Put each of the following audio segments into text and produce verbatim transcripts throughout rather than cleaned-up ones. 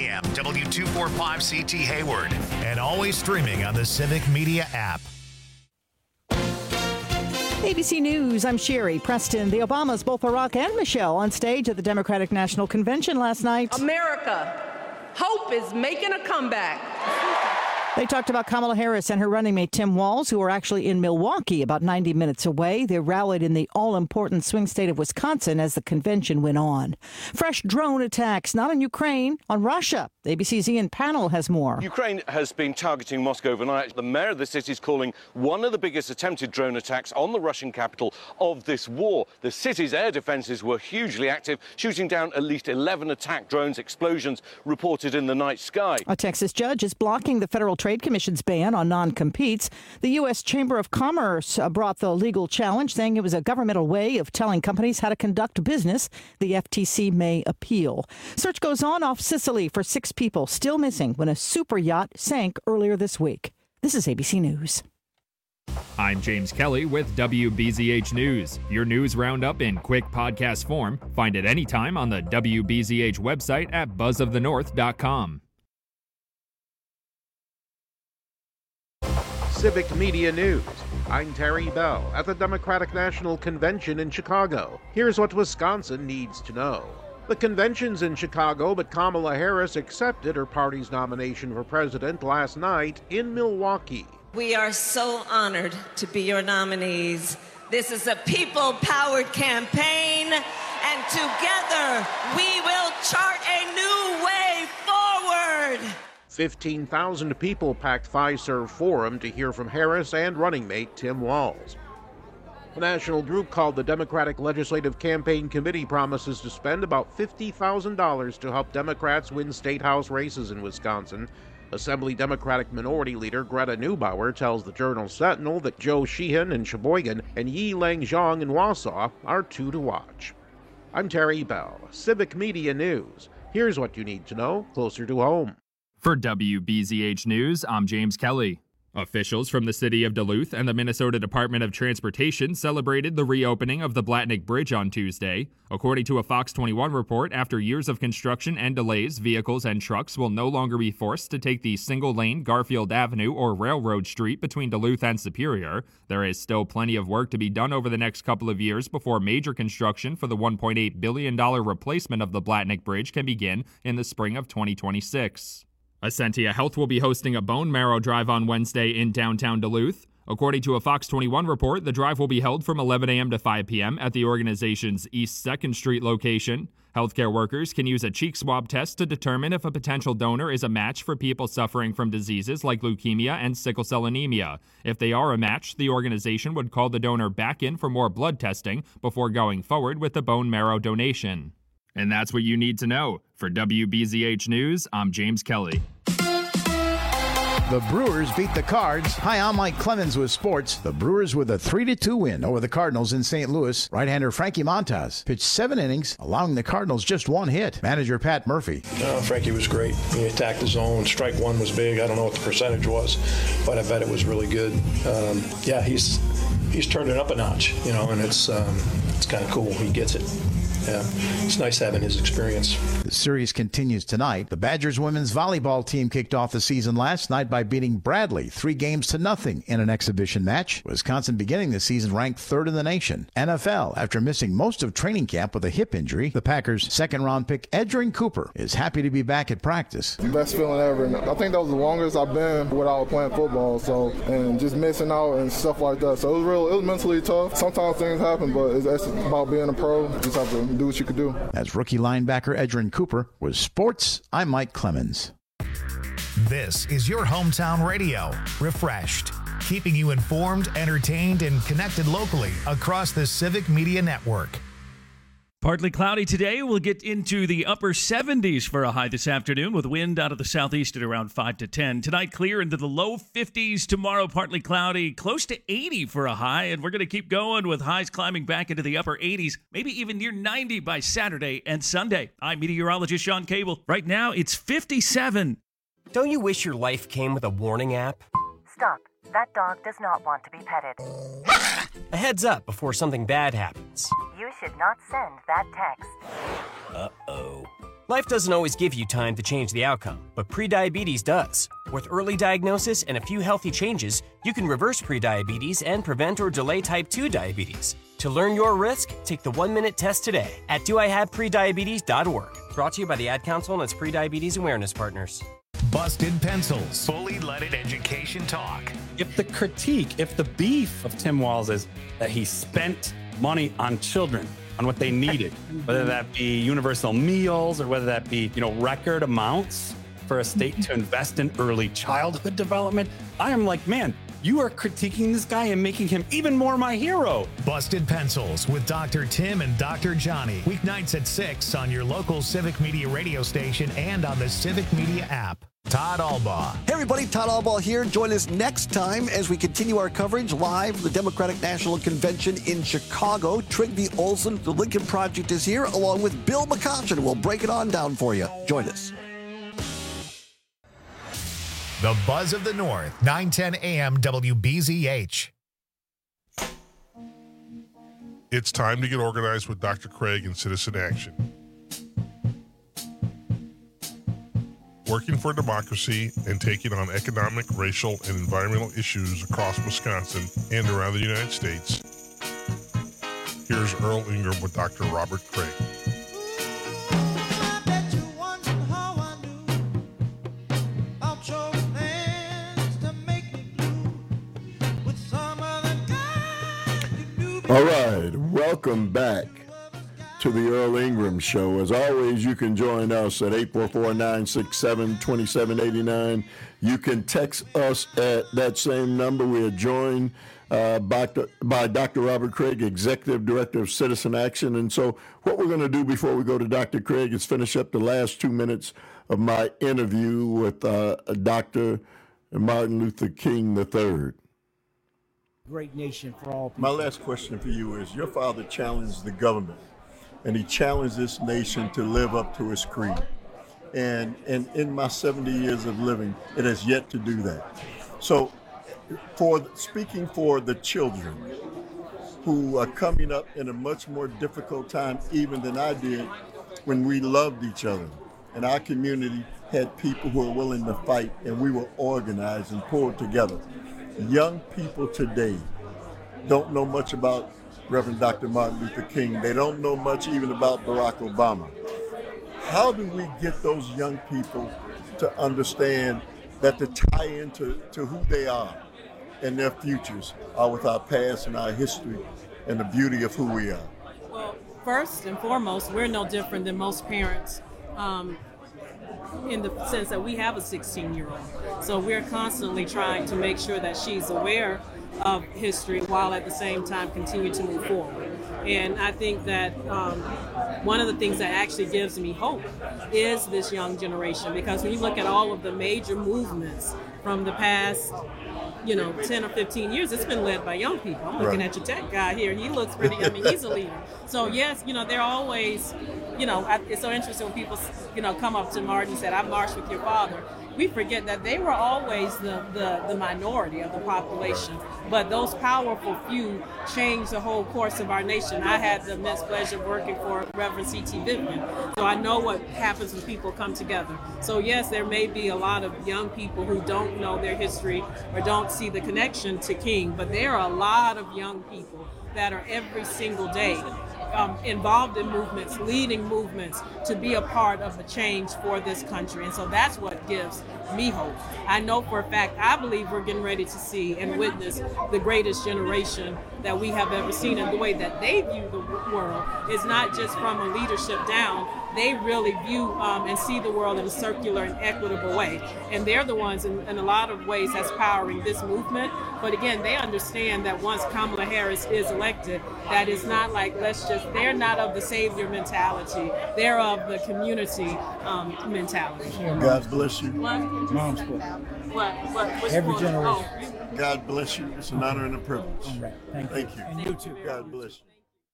a.m. W two forty-five C T Hayward. And always streaming on the Civic Media app. A B C News, I'm Sherry Preston. The Obamas, both Barack and Michelle, on stage at the Democratic National Convention last night. America, hope is making a comeback. They talked about Kamala Harris and her running mate Tim Walz, who are actually in Milwaukee, about ninety minutes away. They rallied in the all-important swing state of Wisconsin as the convention went on. Fresh drone attacks, not on Ukraine, on Russia. A B C's Ian Pannell has more. Ukraine has been targeting Moscow overnight. The mayor of the city is calling one of the biggest attempted drone attacks on the Russian capital of this war. The city's air defenses were hugely active, shooting down at least eleven attack drones. Explosions reported in the night sky. A Texas judge is blocking the Federal Trade Commission's ban on non-competes. The U S Chamber of Commerce uh, brought the legal challenge, saying it was a governmental way of telling companies how to conduct business. The F T C may appeal. Search goes on off Sicily for six people still missing when a super yacht sank earlier this week. This is A B C News. I'm James Kelly with W B Z H News. Your news roundup in quick podcast form. Find it anytime on the W B Z H website at buzz of the north dot com. Civic Media News. I'm Terry Bell at the Democratic National Convention in Chicago. Here's what Wisconsin needs to know. The convention's in Chicago, but Kamala Harris accepted her party's nomination for president last night in Milwaukee. We are so honored to be your nominees. This is a people-powered campaign, and together we will chart a new way forward. fifteen thousand people packed Fiserv Forum to hear from Harris and running mate Tim Walz. The national group called the Democratic Legislative Campaign Committee promises to spend about fifty thousand dollars to help Democrats win state house races in Wisconsin. Assembly Democratic Minority Leader Greta Neubauer tells the Journal Sentinel that Joe Sheehan in Sheboygan and Yi Lang Zhang in Wausau are two to watch. I'm Terry Bell, Civic Media News. Here's what you need to know closer to home. For W B Z H News, I'm James Kelly. Officials from the city of Duluth and the Minnesota Department of Transportation celebrated the reopening of the Blatnick Bridge on Tuesday. According to a Fox twenty-one report, after years of construction and delays, vehicles and trucks will no longer be forced to take the single-lane Garfield Avenue or Railroad Street between Duluth and Superior. There is still plenty of work to be done over the next couple of years before major construction for the one point eight billion dollars replacement of the Blatnick Bridge can begin in the spring of twenty twenty-six. Essentia Health will be hosting a bone marrow drive on Wednesday in downtown Duluth. According to a Fox twenty-one report, the drive will be held from eleven a.m. to five p.m. at the organization's East second Street location. Healthcare workers can use a cheek swab test to determine if a potential donor is a match for people suffering from diseases like leukemia and sickle cell anemia. If they are a match, the organization would call the donor back in for more blood testing before going forward with the bone marrow donation. And that's what you need to know. For W B Z H News, I'm James Kelly. The Brewers beat the Cards. Hi, I'm Mike Clemens with sports. The Brewers with a three to two win over the Cardinals in Saint Louis. Right-hander Frankie Montas pitched seven innings, allowing the Cardinals just one hit. Manager Pat Murphy. No, Frankie was great. He attacked the zone. Strike one was big. I don't know what the percentage was, but I bet it was really good. Um, yeah, he's he's turned it up a notch, you know, and it's um, it's kind of cool. He gets it. Yeah, it's nice having his experience. The series continues tonight. The Badgers women's volleyball team kicked off the season last night by beating Bradley three games to nothing in an exhibition match. Wisconsin beginning the season ranked third in the nation. N F L, after missing most of training camp with a hip injury, the Packers' second-round pick Edgerrin Cooper is happy to be back at practice. Best feeling ever. And I think that was the longest I've been without playing football, so and just missing out and stuff like that. So it was real. It was mentally tough. Sometimes things happen, but it's, it's about being a pro. You just have to do what you can do. As rookie linebacker Edgerrin Cooper. With sports, I'm Mike Clemens. This is your hometown radio, Refreshed, keeping you informed, entertained, and connected locally across the Civic Media Network. Partly cloudy today. We'll get into the upper seventies for a high this afternoon with wind out of the southeast at around five to ten. Tonight, clear into the low fifties. Tomorrow, partly cloudy, close to eighty for a high. And we're going to keep going with highs climbing back into the upper eighties, maybe even near ninety by Saturday and Sunday. I'm meteorologist Sean Cable. Right now, it's fifty-seven. Don't you wish your life came with a warning app? Stop. That dog does not want to be petted. A heads up before something bad happens. You should not send that text. Uh-oh. Life doesn't always give you time to change the outcome, but prediabetes does. With early diagnosis and a few healthy changes, you can reverse prediabetes and prevent or delay type two diabetes. To learn your risk, take the one-minute test today at do I have prediabetes dot org. Brought to you by the Ad Council and its prediabetes awareness partners. Busted Pencils. Fully Loaded Education Talk. If the critique, if the beef of Tim Walz is that he spent money on children, on what they needed, whether that be universal meals or whether that be, you know, record amounts for a state to invest in early childhood development, I am like, man, you are critiquing this guy and making him even more my hero. Busted Pencils with Doctor Tim and Doctor Johnny. Weeknights at six on your local Civic Media radio station and on the Civic Media app. Todd Albaugh. Hey everybody, Todd Albaugh here. Join us next time as we continue our coverage live from the Democratic National Convention in Chicago. Trygve Olsen, the Lincoln Project, is here along with Bill McCoshen. We'll break it on down for you. Join us. The Buzz of the North, nine ten A M W B Z H. It's time to get organized with Doctor Craig and Citizen Action. Working for democracy and taking on economic, racial, and environmental issues across Wisconsin and around the United States. Here's Earl Ingram with Doctor Robert Craig. All right, welcome back to the Earl Ingram Show. As always, you can join us at eight four four, nine six seven, two seven eight nine. You can text us at that same number. We are joined uh, by, by Doctor Robert Craig, Executive Director of Citizen Action. And so what we're going to do before we go to Doctor Craig is finish up the last two minutes of my interview with uh, Doctor Martin Luther King the third. Great nation for all people. My last question for you is, your father challenged the government, and he challenged this nation to live up to his creed. And, and in my seventy years of living, it has yet to do that. So for speaking for the children who are coming up in a much more difficult time even than I did when we loved each other, and our community had people who were willing to fight, and we were organized and pulled together. Young people today don't know much about Reverend Doctor Martin Luther King. They don't know much even about Barack Obama. How do we get those young people to understand that to tie into to who they are and their futures are with our past and our history and the beauty of who we are? Well, first and foremost, we're no different than most parents. Um, in the sense that we have a sixteen-year-old. So we're constantly trying to make sure that she's aware of history while at the same time continue to move forward. And I think that um, one of the things that actually gives me hope is this young generation, because when you look at all of the major movements from the past, you know, ten or fifteen years, it's been led by young people. I'm looking right. at your tech guy here. He looks pretty, I mean, he's a leader. So yes, you know, they're always, you know, it's so interesting when people, you know, come up to Martin and said, I marched with your father. We forget that they were always the, the, the minority of the population, but those powerful few changed the whole course of our nation. I had the immense pleasure of working for Reverend C T Vivian, so I know what happens when people come together. So yes, there may be a lot of young people who don't know their history or don't see the connection to King, but there are a lot of young people that are every single day Um, involved in movements, leading movements to be a part of the change for this country. And so that's what gives me hope. I know for a fact, I believe we're getting ready to see and witness the greatest generation that we have ever seen. And the way that they view the world is not just from a leadership down. They really view um, and see the world in a circular and equitable way. And they're the ones in, in a lot of ways that's powering this movement. But again, they understand that once Kamala Harris is elected, that it's not like, let's just, they're not of the savior mentality. They're of the community um, mentality. God bless you. What? Mom's book. What? What? Which Every one? generation. Oh. God bless you. It's an honor and a privilege. All right. Thank, Thank you. you. And you too. God bless you.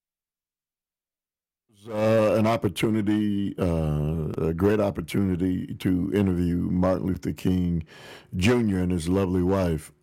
Uh, an opportunity, uh, a great opportunity to interview Martin Luther King Junior and his lovely wife,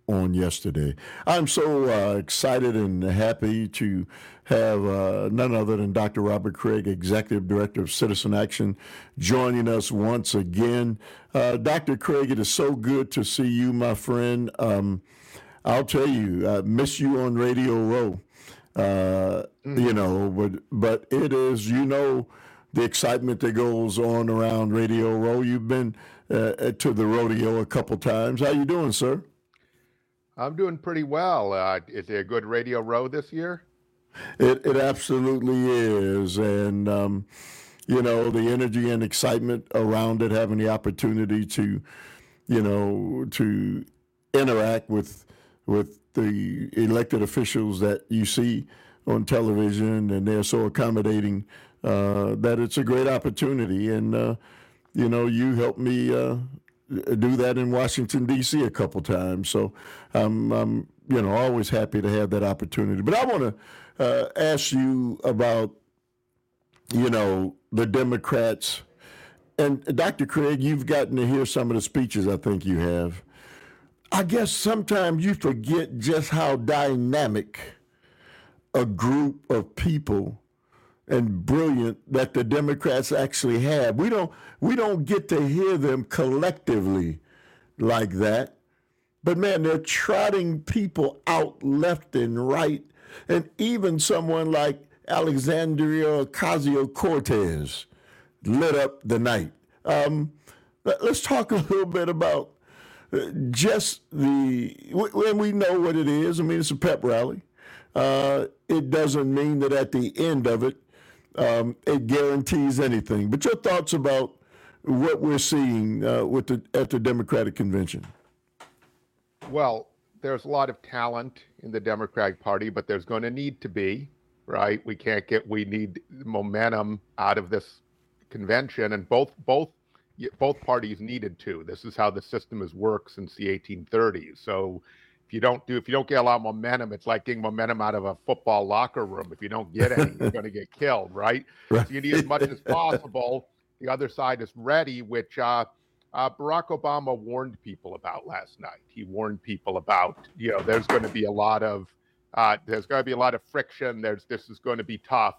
on yesterday. I'm so uh, excited and happy to have uh, none other than Doctor Robert Craig, Executive Director of Citizen Action, joining us once again. Uh, Doctor Craig, it is so good to see you, my friend. Um, I'll tell you, I miss you on Radio Row. Uh, mm-hmm. You know, but but it is, you know, the excitement that goes on around Radio Row. You've been uh, to the rodeo a couple times. How you doing, sir? I'm doing pretty well. Uh, is it a good Radio Row this year? It it absolutely is, and um, you know, the energy and excitement around it, having the opportunity to, you know, to interact with with the elected officials that you see on television, and they're so accommodating uh, that it's a great opportunity. And, uh, you know, you helped me uh, do that in Washington, D C a couple times. So I'm, I'm, you know, always happy to have that opportunity. But I want to uh, ask you about, you know, the Democrats. And Doctor Craig, you've gotten to hear some of the speeches I think you have. I guess sometimes you forget just how dynamic a group of people and brilliant that the Democrats actually have. We don't we don't get to hear them collectively like that. But man, they're trotting people out left and right. And even someone like Alexandria Ocasio-Cortez lit up the night. Um, let's talk a little bit about just the, when we know what it is. I mean, it's a pep rally. Uh, it doesn't mean that at the end of it, um, it guarantees anything. But your thoughts about what we're seeing uh, with the, at the Democratic Convention? Well, there's a lot of talent in the Democratic Party, but there's going to need to be, right? We can't get, we need momentum out of this convention, and both, both, both parties needed to. This is how the system has worked since the eighteen thirties. So if you don't do, if you don't get a lot of momentum, it's like getting momentum out of a football locker room. If you don't get any, you're going to get killed, right? right? So you need as much as possible. The other side is ready, which uh, uh, Barack Obama warned people about last night. He warned people about, you know, there's going to be a lot of, uh, there's going to be a lot of friction. There's, this is going to be tough,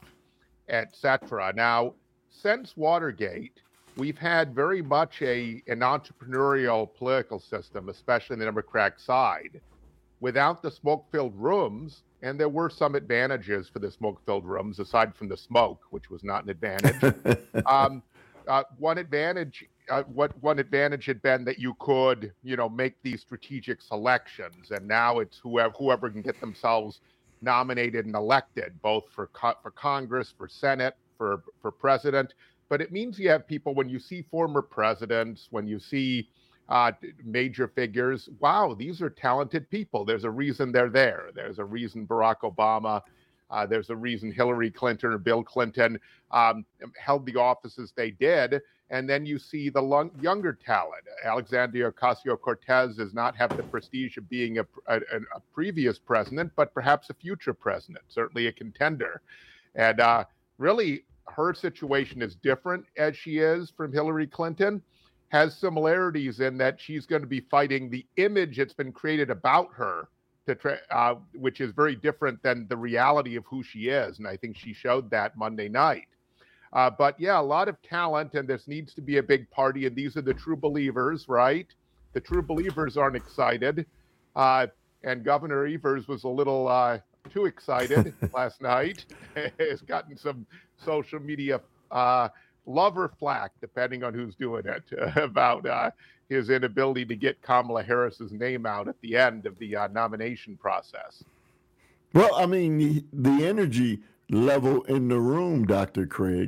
et cetera. Now, since Watergate, we've had very much a an entrepreneurial political system, especially on the Democratic side. Without the smoke-filled rooms, and there were some advantages for the smoke-filled rooms, aside from the smoke, which was not an advantage. um, uh, one advantage, uh, what one advantage had been that you could, you know, make these strategic selections, and now it's whoever whoever can get themselves nominated and elected, both for co- for Congress, for Senate, for for president. But it means you have people, when you see former presidents, when you see uh, major figures, wow, these are talented people. There's a reason they're there. There's a reason Barack Obama, uh, there's a reason Hillary Clinton or Bill Clinton um, held the offices they did. And then you see the long, younger talent. Alexandria Ocasio-Cortez does not have the prestige of being a, a, a previous president, but perhaps a future president, certainly a contender. And uh, really, her situation is different as she is from Hillary Clinton, has similarities in that she's going to be fighting the image that's been created about her, to tra- uh, which is very different than the reality of who she is. And I think she showed that Monday night. Uh, but yeah, a lot of talent, and this needs to be a big party. And these are the true believers, right? The true believers aren't excited. Uh, and Governor Evers was a little uh, too excited last night. Has gotten some social media uh, love or flack, depending on who's doing it, uh, about uh, his inability to get Kamala Harris's name out at the end of the uh, nomination process. Well, I mean, the, the energy level in the room, Doctor Craig,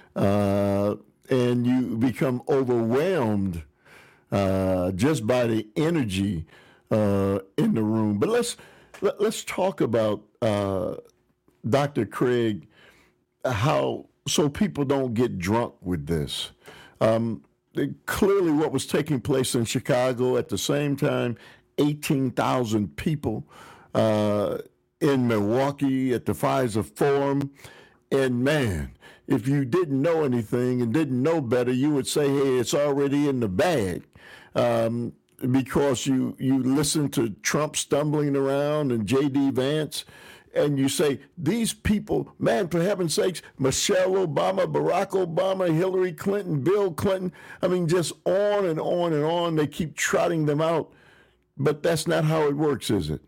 uh, and you become overwhelmed uh, just by the energy uh, in the room. But let's let, let's talk about uh, Doctor Craig, how so people don't get drunk with this. Um, clearly, what was taking place in Chicago at the same time, eighteen thousand people uh, in Milwaukee at the Pfizer Forum. And man, if you didn't know anything and didn't know better, you would say, hey, it's already in the bag. Um, because you, you listen to Trump stumbling around and J D Vance, and you say, these people, man, for heaven's sakes, Michelle Obama, Barack Obama, Hillary Clinton, Bill Clinton, I mean, just on and on and on. They keep trotting them out. But that's not how it works, is it?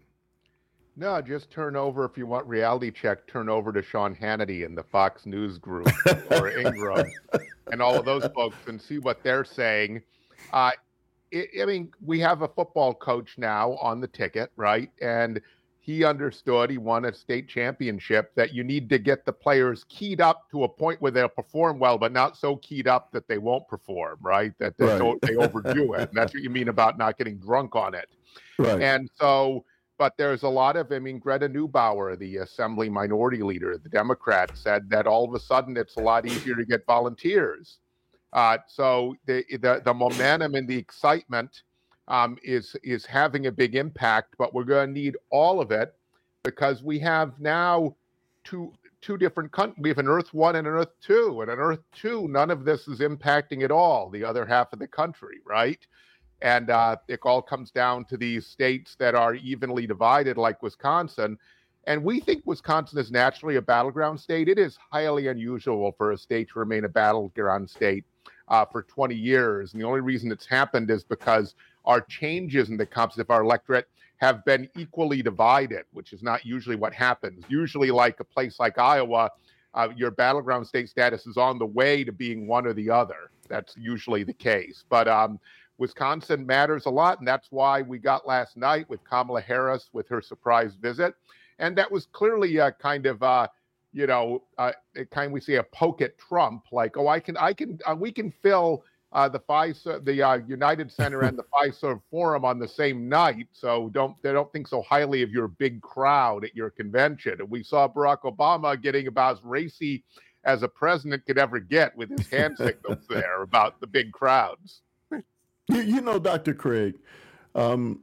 No, just turn over, if you want reality check, turn over to Sean Hannity and the Fox News group or Ingram and all of those folks and see what they're saying. Uh, it, I mean, we have a football coach now on the ticket, right? And he understood, he won a state championship, that you need to get the players keyed up to a point where they'll perform well, but not so keyed up that they won't perform, right? That they, right. So they overdo it. And that's what you mean about not getting drunk on it. Right. And so, but there's a lot of, I mean, Greta Neubauer, the Assembly Minority Leader, the Democrat, said that all of a sudden it's a lot easier to get volunteers. Uh, so the, the the momentum and the excitement Um, is is having a big impact, but we're going to need all of it because we have now two two different countries. We have an Earth One and an Earth Two, and an Earth Two, none of this is impacting at all the other half of the country, right? And uh, it all comes down to these states that are evenly divided, like Wisconsin. And we think Wisconsin is naturally a battleground state. It is highly unusual for a state to remain a battleground state uh, for twenty years. And the only reason it's happened is because our changes in the composition of our electorate have been equally divided, which is not usually what happens. Usually, like a place like Iowa, uh, your battleground state status is on the way to being one or the other. That's usually the case. But um, Wisconsin matters a lot, and that's why we got last night with Kamala Harris with her surprise visit. And that was clearly a kind of, uh, you know, uh, a kind we say a poke at Trump, like, oh, I can, I can, uh, we can fill Uh, the FISA, the uh, United Center and the FISA Forum on the same night, so don't they don't think so highly of your big crowd at your convention. And we saw Barack Obama getting about as racy as a president could ever get with his hand signals there about the big crowds. You, you know, Doctor Craig, um,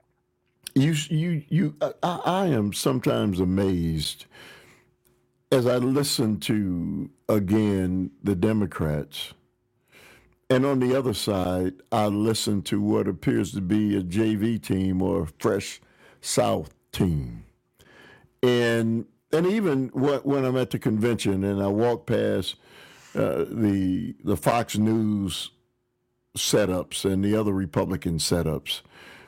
you you you I, I am sometimes amazed as I listen to again the Democrats. And on the other side, I listen to what appears to be a J V team or a Fresh South team. And and even when I'm at the convention and I walk past uh, the the Fox News setups and the other Republican setups,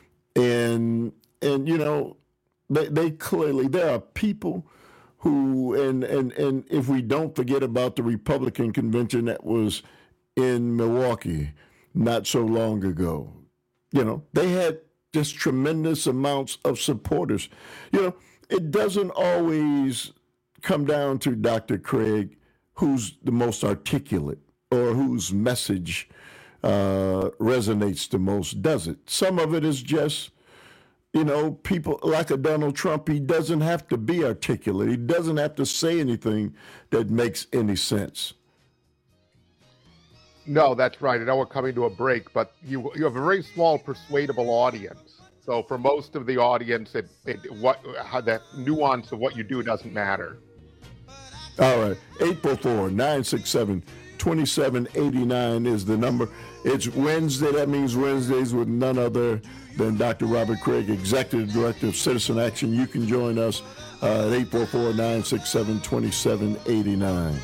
and and you know, they, they clearly, there are people who, and, and, and if we don't forget about the Republican convention that was in Milwaukee not so long ago. You know, they had just tremendous amounts of supporters. You know, it doesn't always come down to Doctor Craig, who's the most articulate or whose message uh, resonates the most, does it? Some of it is just, you know, people like a Donald Trump, he doesn't have to be articulate. He doesn't have to say anything that makes any sense. No, that's right. I know we're coming to a break, but you you have a very small, persuadable audience. So for most of the audience, it, it what how that nuance of what you do doesn't matter. All right, eight four four, nine six seven, two seven eight nine is the number. It's Wednesday. That means Wednesdays with none other than Doctor Robert Craig, Executive Director of Citizen Action. You can join us uh, at eight four four, nine six seven, two seven eight nine.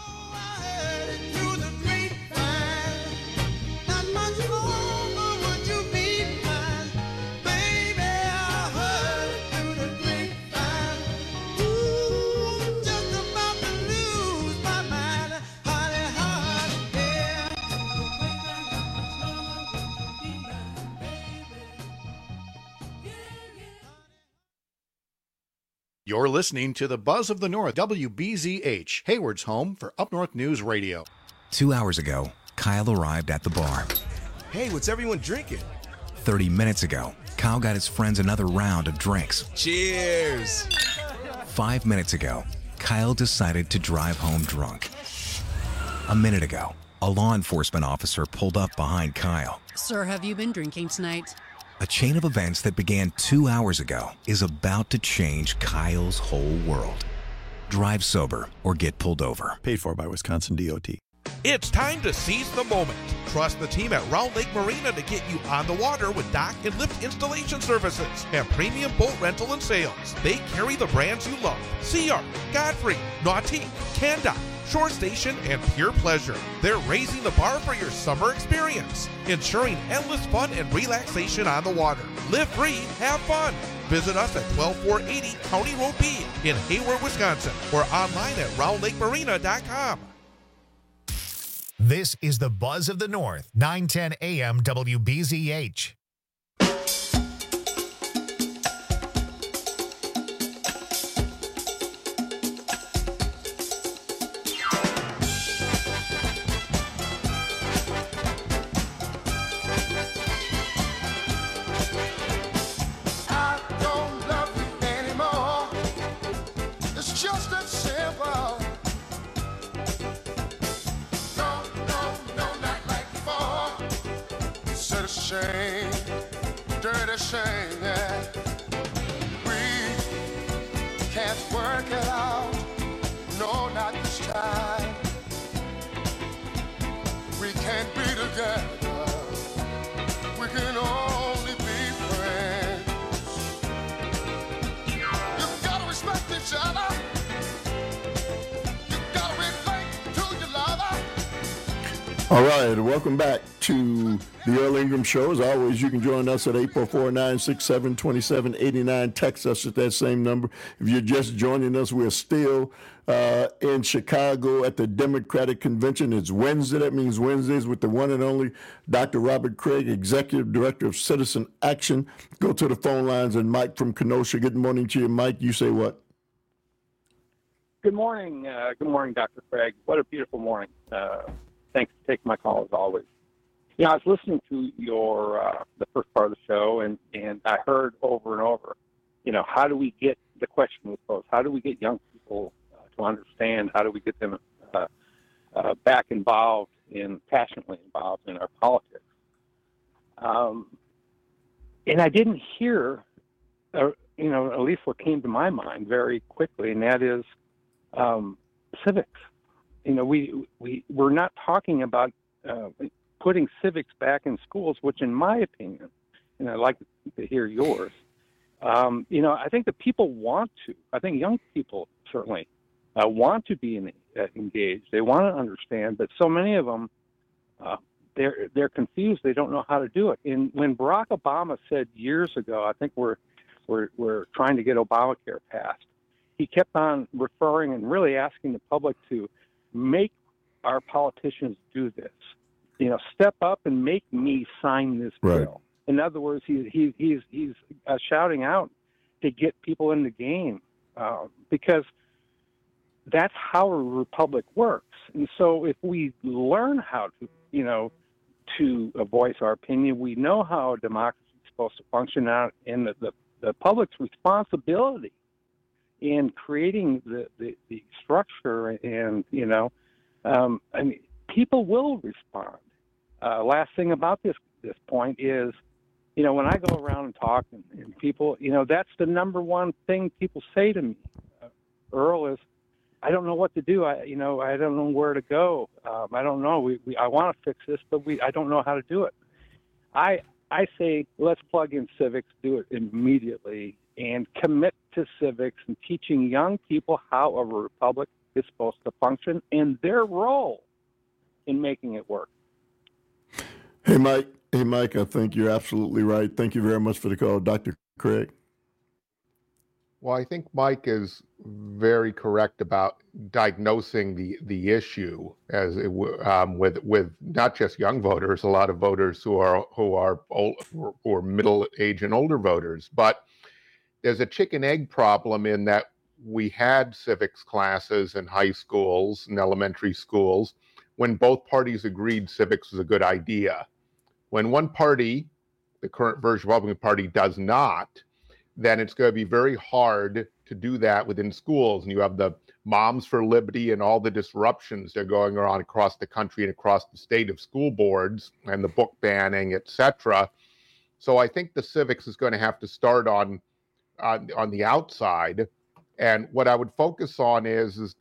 You're listening to the Buzz of the North, W B Z H, Hayward's home for Up North News Radio. Two hours ago, Kyle arrived at the bar. Hey, what's everyone drinking? Thirty minutes ago, Kyle got his friends another round of drinks. Cheers! Five minutes ago, Kyle decided to drive home drunk. A minute ago, a law enforcement officer pulled up behind Kyle. Sir, have you been drinking tonight? A chain of events that began two hours ago is about to change Kyle's whole world. Drive sober or get pulled over. Paid for by Wisconsin D O T. It's time to seize the moment. Trust the team at Round Lake Marina to get you on the water with dock and lift installation services and premium boat rental and sales. They carry the brands you love: Sea Art, Godfrey, Nautique, Canda, Shore Station, and Pure Pleasure. They're raising the bar for your summer experience, ensuring endless fun and relaxation on the water. Live free, have fun. Visit us at twelve four eighty County Road B in Hayward, Wisconsin, or online at round lake marina dot com. This is the Buzz of the North, nine ten A M W B Z H. Shame, dirty shame that we can't work it out. No, not this time. We can't be together. We can only be friends. You gotta respect each other. You gotta relate to your lover. All right, welcome back to the Earl Ingram Show. As always, you can join us at eight four four, nine six seven, two seven eight nine. Text us at that same number. If you're just joining us, we're still uh, in Chicago at the Democratic Convention. It's Wednesday. That means Wednesdays with the one and only Doctor Robert Craig, Executive Director of Citizen Action. Go to the phone lines and Mike from Kenosha. Good morning to you, Mike. You say what? Good morning. Uh, good morning, Doctor Craig. What a beautiful morning. Uh, thanks for taking my call as always. You know, I was listening to your uh, the first part of the show, and, and I heard over and over, you know, how do we get, the question was posed, how do we get young people uh, to understand, how do we get them uh, uh, back involved in, passionately involved in our politics? Um, and I didn't hear, uh, you know, at least what came to my mind very quickly, and that is um, civics. You know, we, we, we're not talking about uh, putting civics back in schools, which in my opinion, and I'd like to hear yours, um, you know, I think that people want to, I think young people certainly uh, want to be in, uh, engaged. They want to understand, but so many of them, uh, they're, they're confused. They don't know how to do it. And when Barack Obama said years ago, I think we're, we're, we're trying to get Obamacare passed, he kept on referring and really asking the public to make our politicians do this. You know, step up and make me sign this Right. bill. In other words, he, he, he's he's uh, shouting out to get people in the game uh, because that's how a republic works. And so, if we learn how to, you know, to uh, voice our opinion, we know how a democracy is supposed to function out, and the, the, the public's responsibility in creating the, the, the structure, and you know, um, I mean, people will respond. Uh, last thing about this this point is, you know, when I go around and talk, and, and people, you know, that's the number one thing people say to me, uh, Earl, is, I don't know what to do. I, you know, I don't know where to go. Um, I don't know. We, we I want to fix this, but we, I don't know how to do it. I, I say, let's plug in civics, do it immediately, and commit to civics and teaching young people how a republic is supposed to function and their role in making it work. Hey, Mike. Hey, Mike, I think you're absolutely right. Thank you very much for the call, Doctor Craig. Well, I think Mike is very correct about diagnosing the the issue as it, um, with with not just young voters, a lot of voters who are who are old, who are middle age and older voters. But there's a chicken egg problem in that we had civics classes in high schools and elementary schools when both parties agreed civics was a good idea. When one party, the current version Republican Party, does not, then it's going to be very hard to do that within schools. And you have the Moms for Liberty and all the disruptions that are going on across the country and across the state of school boards and the book banning, et cetera. So I think the civics is going to have to start on, on, on the outside. And what I would focus on is, is that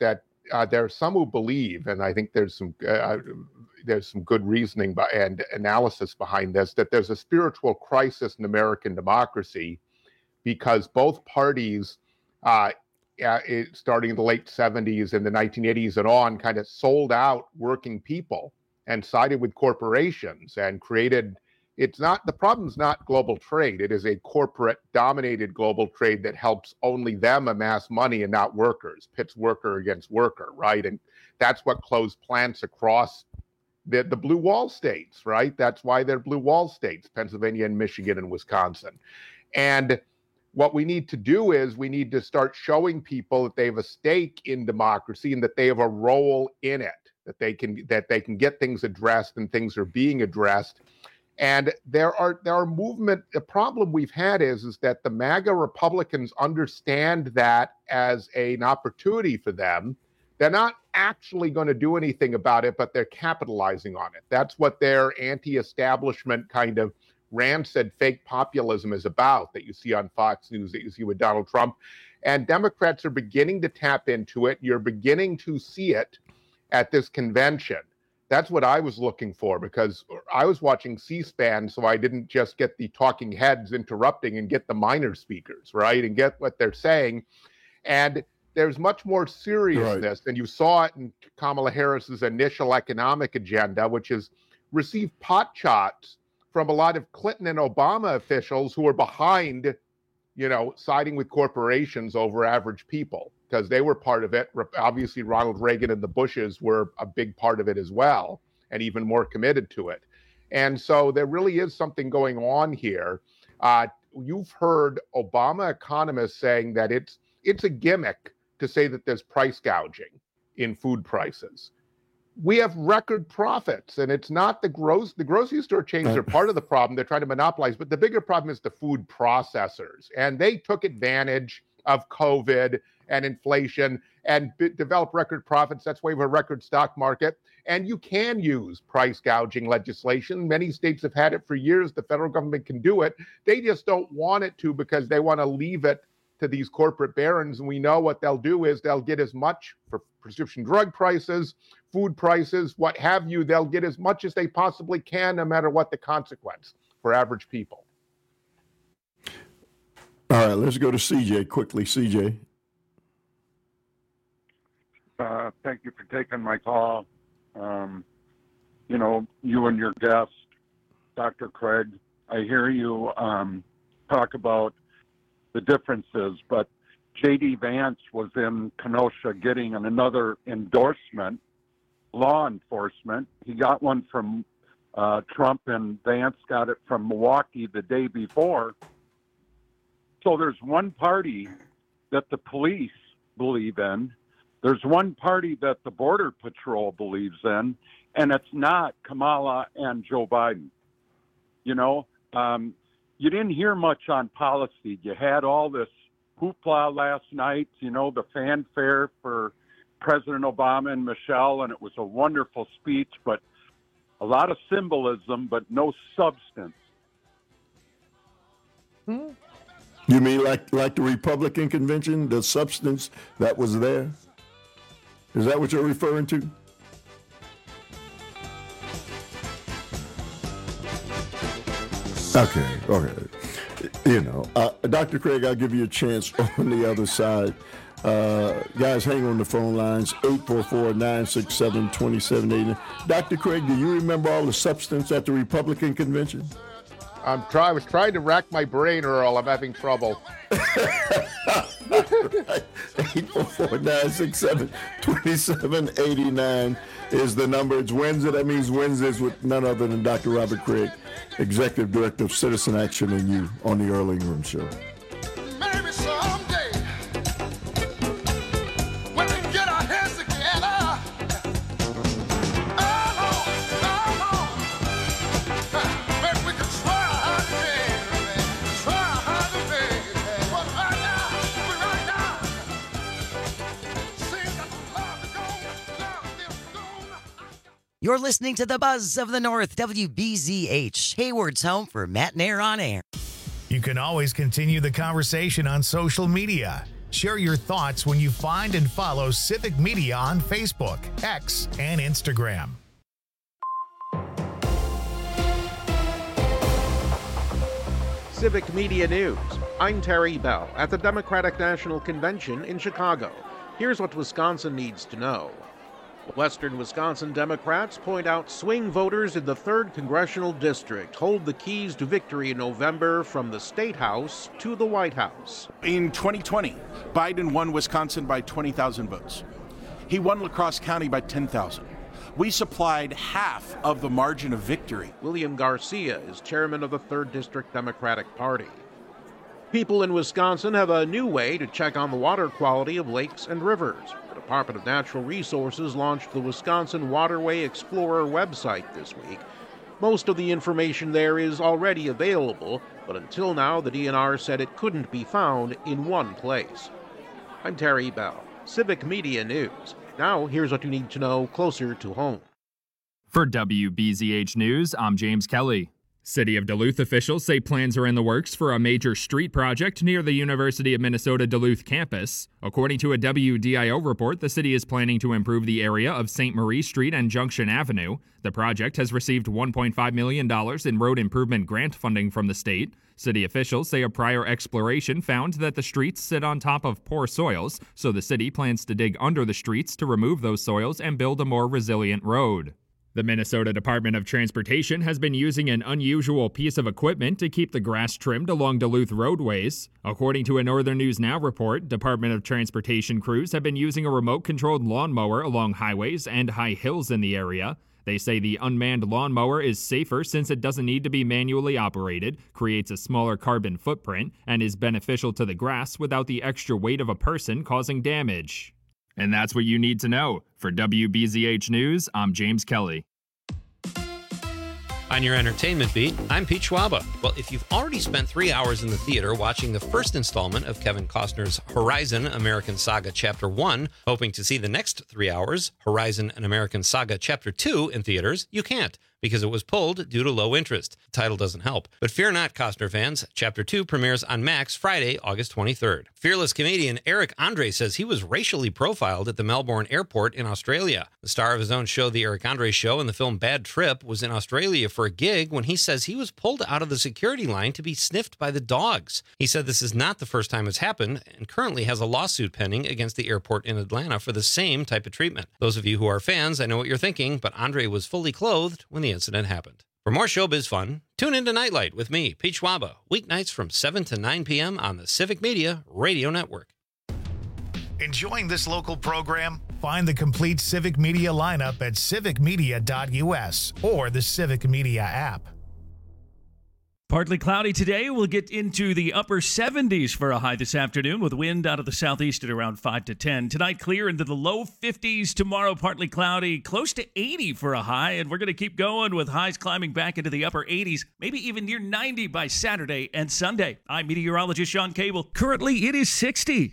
uh, there are some who believe, and I think there's some uh, there's some good reasoning by, and analysis behind this, that there's a spiritual crisis in American democracy because both parties, uh, uh, it, starting in the late seventies and the nineteen eighties and on, kind of sold out working people and sided with corporations and created. It's not, the problem's not global trade. It is a corporate dominated global trade that helps only them amass money and not workers, pits worker against worker, right? And that's what closed plants across the, the blue wall states, right? That's why they're blue wall states, Pennsylvania and Michigan and Wisconsin. And what we need to do is we need to start showing people that they have a stake in democracy and that they have a role in it, that they can, that they can get things addressed and things are being addressed. And there are there are movement. The problem we've had is is that the MAGA Republicans understand that as a, an opportunity for them. They're not actually going to do anything about it, but they're capitalizing on it. That's what their anti-establishment kind of rancid fake populism is about, that you see on Fox News, that you see with Donald Trump. And Democrats are beginning to tap into it. You're beginning to see it at this convention. That's what I was looking for, because I was watching C-SPAN, so I didn't just get the talking heads interrupting and get the minor speakers, right, and get what they're saying. And there's much more seriousness, right. And you saw it in Kamala Harris's initial economic agenda, which is receive pot shots from a lot of Clinton and Obama officials who are behind, you know, siding with corporations over average people, because they were part of it. Obviously, Ronald Reagan and the Bushes were a big part of it as well, and even more committed to it. And so there really is something going on here. Uh, you've heard Obama economists saying that it's it's a gimmick to say that there's price gouging in food prices. We have record profits, and it's not the gross. The grocery store chains are part of the problem. They're trying to monopolize, but the bigger problem is the food processors, and they took advantage of COVID and inflation and b- develop record profits. That's why we have a record stock market. And you can use price gouging legislation. Many states have had it for years. The federal government can do it. They just don't want it to, because they want to leave it to these corporate barons. And we know what they'll do is they'll get as much for prescription drug prices, food prices, what have you. They'll get as much as they possibly can, no matter what the consequence for average people. All right, let's go to C J quickly. C J. Uh, thank you for taking my call. Um, you know, you and your guest, Doctor Craig, I hear you um, talk about the differences, but J D Vance was in Kenosha getting another endorsement, law enforcement. He got one from uh, Trump, and Vance got it from Milwaukee the day before. So there's one party that the police believe in. There's one party that the Border Patrol believes in, and it's not Kamala and Joe Biden. You know, um, you didn't hear much on policy. You had all this hoopla last night, you know, the fanfare for President Obama and Michelle, and it was a wonderful speech, but a lot of symbolism, but no substance. Hmm? You mean like like the Republican convention, the substance that was there? Is that what you're referring to? Okay, okay. You know, uh, Doctor Craig, I'll give you a chance on the other side. Uh, guys, hang on the phone lines, eight four four, nine six seven, two seven eight nine. Doctor Craig, do you remember all the substance at the Republican convention? I'm try- I was trying to rack my brain, Earl. I'm having trouble. eight four four, nine six seven, two seven eight nine is the number. It's Wednesday. That means Wednesdays with none other than Doctor Robert Craig, Executive Director of Citizen Action and You on the Earl Ingram Show. Maybe someday, when we get our heads together, oh, oh, oh, maybe we can try again, try again. But right now, right now, seems like love is gone, love is gone. You're listening to the Buzz of the North, W B Z H, Hayward's home for Matt and Air on Air. You can always continue the conversation on social media. Share your thoughts when you find and follow Civic Media on Facebook, X, and Instagram. Civic Media News. I'm Terry Bell at the Democratic National Convention in Chicago. Here's what Wisconsin needs to know. Western Wisconsin Democrats point out swing voters in the third Congressional District hold the keys to victory in November from the State House to the White House. In twenty twenty, Biden won Wisconsin by twenty thousand votes. He won La Crosse County by ten thousand. We supplied half of the margin of victory. William Garcia is chairman of the third District Democratic Party. People in Wisconsin have a new way to check on the water quality of lakes and rivers. The Department of Natural Resources launched the Wisconsin Waterway Explorer website this week. Most of the information there is already available, but until now the D N R said it couldn't be found in one place. I'm Terry Bell, Civic Media News. Now here's what you need to know closer to home. For W B Z H News, I'm James Kelly. City of Duluth officials say plans are in the works for a major street project near the University of Minnesota Duluth campus. According to a W D I O report, the city is planning to improve the area of Saint Marie Street and Junction Avenue. The project has received one point five million dollars in road improvement grant funding from the state. City officials say a prior exploration found that the streets sit on top of poor soils, so the city plans to dig under the streets to remove those soils and build a more resilient road. The Minnesota Department of Transportation has been using an unusual piece of equipment to keep the grass trimmed along Duluth roadways. According to a Northern News Now report, Department of Transportation crews have been using a remote-controlled lawnmower along highways and high hills in the area. They say the unmanned lawnmower is safer since it doesn't need to be manually operated, creates a smaller carbon footprint, and is beneficial to the grass without the extra weight of a person causing damage. And that's what you need to know. For W B Z H News, I'm James Kelly. On your entertainment beat, I'm Pete Schwaba. Well, if you've already spent three hours in the theater watching the first installment of Kevin Costner's Horizon American Saga Chapter one, hoping to see the next three hours, Horizon An American Saga Chapter two, in theaters, you can't, because it was pulled due to low interest. The title doesn't help. But fear not, Costner fans. Chapter two premieres on Max Friday, August twenty-third. Fearless comedian Eric Andre says he was racially profiled at the Melbourne airport in Australia. The star of his own show, The Eric Andre Show, in the film Bad Trip, was in Australia for a gig when he says he was pulled out of the security line to be sniffed by the dogs. He said this is not the first time it's happened and currently has a lawsuit pending against the airport in Atlanta for the same type of treatment. Those of you who are fans, I know what you're thinking, but Andre was fully clothed when the incident happened. For more showbiz fun, tune into Nightlight with me, Pete Schwaba, weeknights from seven to nine p.m. on the Civic Media Radio Network. Enjoying this local program? Find the complete Civic Media lineup at civic media dot u s or the Civic Media app. Partly cloudy today. We'll get into the upper seventies for a high this afternoon with wind out of the southeast at around five to ten. Tonight, clear into the low fifties. Tomorrow, partly cloudy, close to eighty for a high. And we're going to keep going with highs climbing back into the upper eighties, maybe even near ninety by Saturday and Sunday. I'm meteorologist Sean Cable. Currently, it is sixty.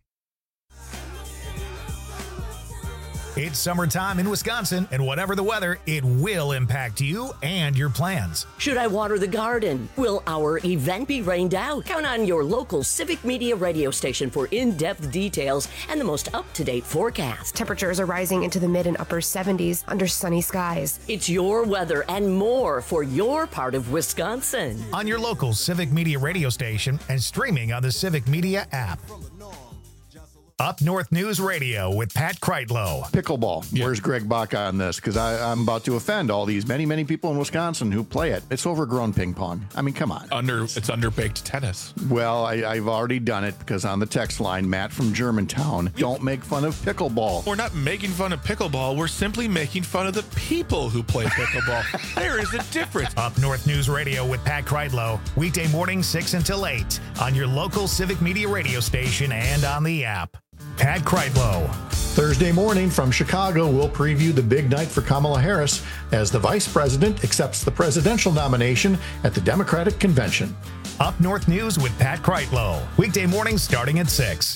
It's summertime in Wisconsin, and whatever the weather, it will impact you and your plans. Should I water the garden? Will our event be rained out? Count on your local Civic Media radio station for in-depth details and the most up-to-date forecast. Temperatures are rising into the mid and upper seventies under sunny skies. It's your weather and more for your part of Wisconsin. On your local Civic Media radio station and streaming on the Civic Media app. Up North News Radio with Pat Kreitlow. Pickleball. Yeah. Where's Greg Bach on this? Because I'm about to offend all these many, many people in Wisconsin who play it. It's overgrown ping pong. I mean, come on. Under It's underbaked tennis. Well, I, I've already done it because on the text line, Matt from Germantown, don't make fun of pickleball. We're not making fun of pickleball. We're simply making fun of the people who play pickleball. There is a difference. Up North News Radio with Pat Kreitlow. Weekday morning, six until eight on your local Civic Media radio station and on the app. Pat Kreitlow. Thursday morning from Chicago, we'll preview the big night for Kamala Harris as the vice president accepts the presidential nomination at the Democratic Convention. Up North News with Pat Kreitlow. Weekday morning starting at six.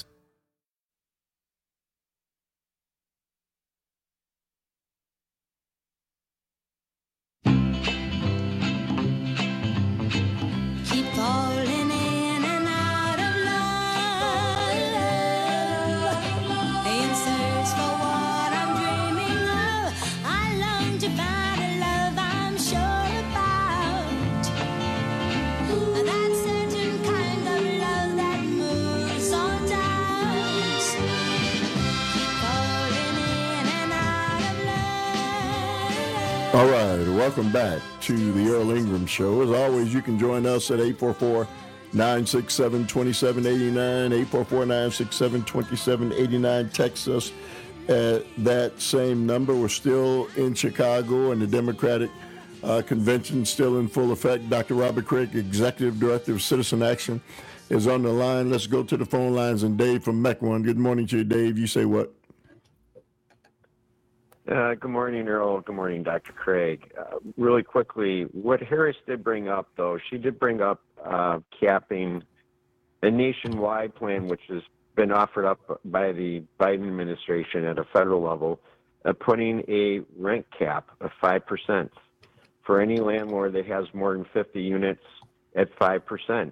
Keep falling in and out of love. All right, welcome back to the Earl Ingram Show. As always, you can join us at eight four four, nine six seven, two seven eight nine, eight four four, nine six seven, two seven eight nine. Text us at that same number. We're still in Chicago, and the Democratic uh, Convention still in full effect. Doctor Robert Craig, Executive Director of Citizen Action, is on the line. Let's go to the phone lines, and Dave from Mequon. Good morning to you, Dave. You say what? Uh, good morning, Earl. Good morning, Doctor Craig. Uh, really quickly, what Harris did bring up, though, she did bring up uh, capping a nationwide plan, which has been offered up by the Biden administration at a federal level, uh, putting a rent cap of five percent for any landlord that has more than fifty units at five percent.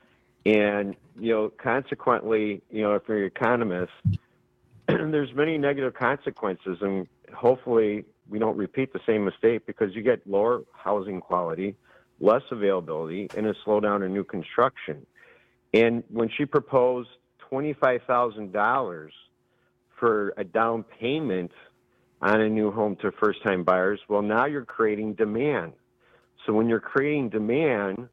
And, you know, consequently, you know, if you're an economist, there's many negative consequences, and hopefully we don't repeat the same mistake, because you get lower housing quality, less availability, and a slowdown in new construction. And when she proposed twenty-five thousand dollars for a down payment on a new home to first-time buyers, well, now you're creating demand. So when you're creating demand,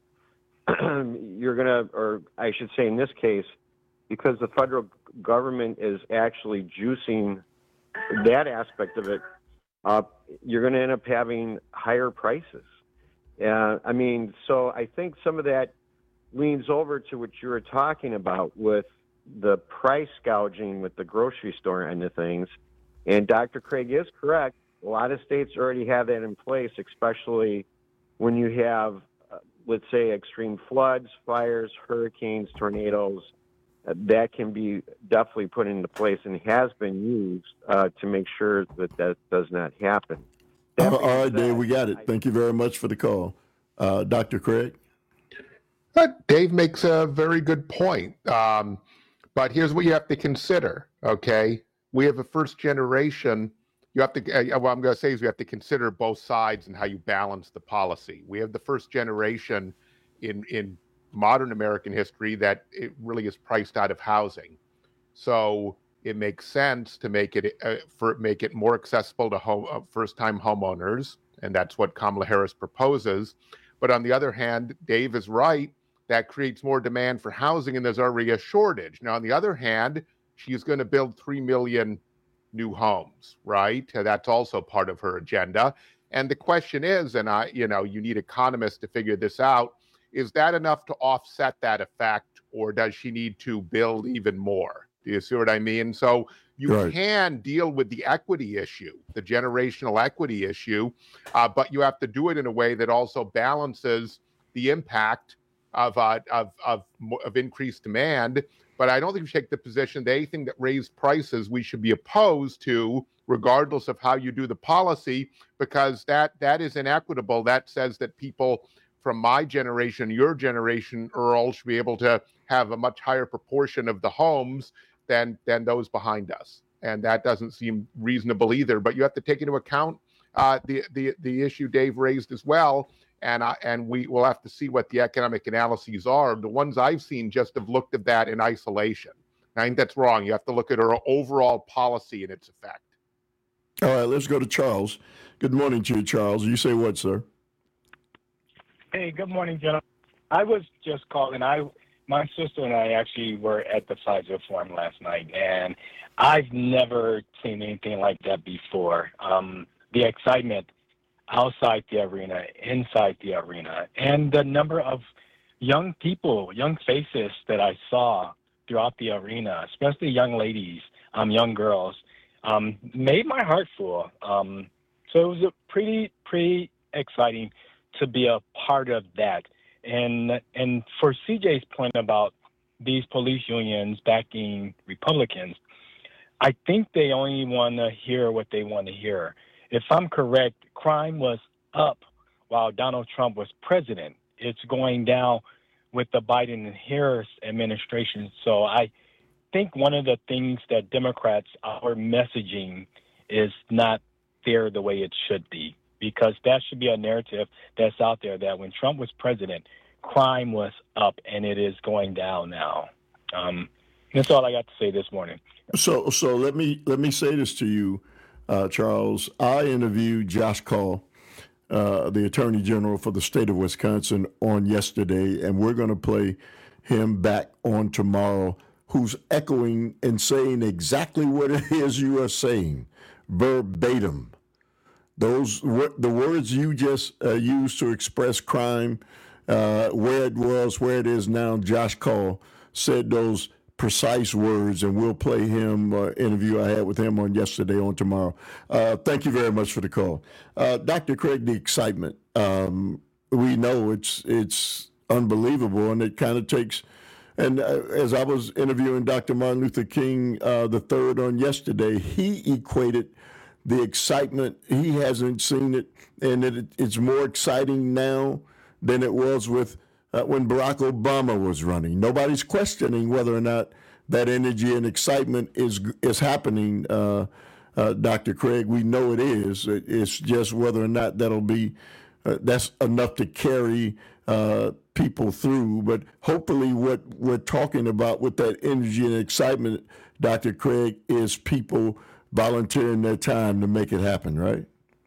you're going to, or I should say in this case, because the federal government is actually juicing that aspect of it, uh, you're going to end up having higher prices. Uh, I mean, so I think some of that leans over to what you were talking about with the price gouging with the grocery store end of things. And Doctor Craig is correct. A lot of states already have that in place, especially when you have, uh, let's say, extreme floods, fires, hurricanes, tornadoes. Uh, that can be definitely put into place and has been used uh, to make sure that that does not happen. Uh, all right, Dave, we got it. Thank you very much for the call. Uh, Doctor Craig? Uh, Dave makes a very good point. Um, but here's what you have to consider, okay? We have a first generation. You have to, uh, what I'm going to say is we have to consider both sides and how you balance the policy. We have the first generation in, in modern American history that it really is priced out of housing. So it makes sense to make it uh, for make it more accessible to home, uh, first-time homeowners, and that's what Kamala Harris proposes. But on the other hand, Dave is right. That creates more demand for housing, and there's already a shortage. Now, on the other hand, she's going to build three million new homes, right? That's also part of her agenda. And the question is, and I, you know, you need economists to figure this out, is that enough to offset that effect, or does she need to build even more? Do you see what I mean? So you right. can deal with the equity issue, the generational equity issue, uh, but you have to do it in a way that also balances the impact of, uh, of, of, of increased demand. But I don't think we should take the position that anything that raised prices we should be opposed to, regardless of how you do the policy, because that that is inequitable. That says that people from my generation, your generation, Earl, should be able to have a much higher proportion of the homes than than those behind us. And that doesn't seem reasonable either. But you have to take into account uh, the, the the issue Dave raised as well. And uh, and we will have to see what the economic analyses are. The ones I've seen just have looked at that in isolation. I think that's wrong. You have to look at our overall policy and its effect. All right, let's go to Charles. Good morning to you, Charles. You say what, sir? Hey, good morning, gentlemen. I was just calling. I, my sister and I actually were at the Pfizer Forum last night, and I've never seen anything like that before. Um, the excitement outside the arena, inside the arena, and the number of young people, young faces that I saw throughout the arena, especially young ladies, um, young girls, um, made my heart full. Um, so it was a pretty, pretty exciting to be a part of that. And and for C J's point about these police unions backing Republicans, I think they only want to hear what they want to hear. If I'm correct, crime was up while Donald Trump was president. It's going down with the Biden and Harris administration. So I think one of the things that Democrats, our messaging is not there the way it should be, because that should be a narrative that's out there that when Trump was president, crime was up and it is going down now. Um, that's all I got to say this morning. So, so let me let me say this to you, uh, Charles. I interviewed Josh Call, uh, the Attorney General for the state of Wisconsin, on yesterday, and we're going to play him back on tomorrow, who's echoing and saying exactly what it is you are saying, verbatim. Those the words you just uh, used to express crime, uh, where it was, where it is now. Josh Call said those precise words, and we'll play him uh, interview I had with him on yesterday on tomorrow. Uh, thank you very much for the call, uh, Doctor Craig. The excitement, um, we know it's it's unbelievable, and it kind of takes. And uh, as I was interviewing Doctor Martin Luther King uh, the third on yesterday, he equated the excitement. He hasn't seen it, and it, it's more exciting now than it was with uh, when Barack Obama was running. Nobody's questioning whether or not that energy and excitement is is happening, uh, uh, Doctor Craig. We know it is. It's just whether or not that'll be uh, that's enough to carry uh, people through. But hopefully, what we're talking about with that energy and excitement, Doctor Craig, is people volunteering their time to make it happen, right?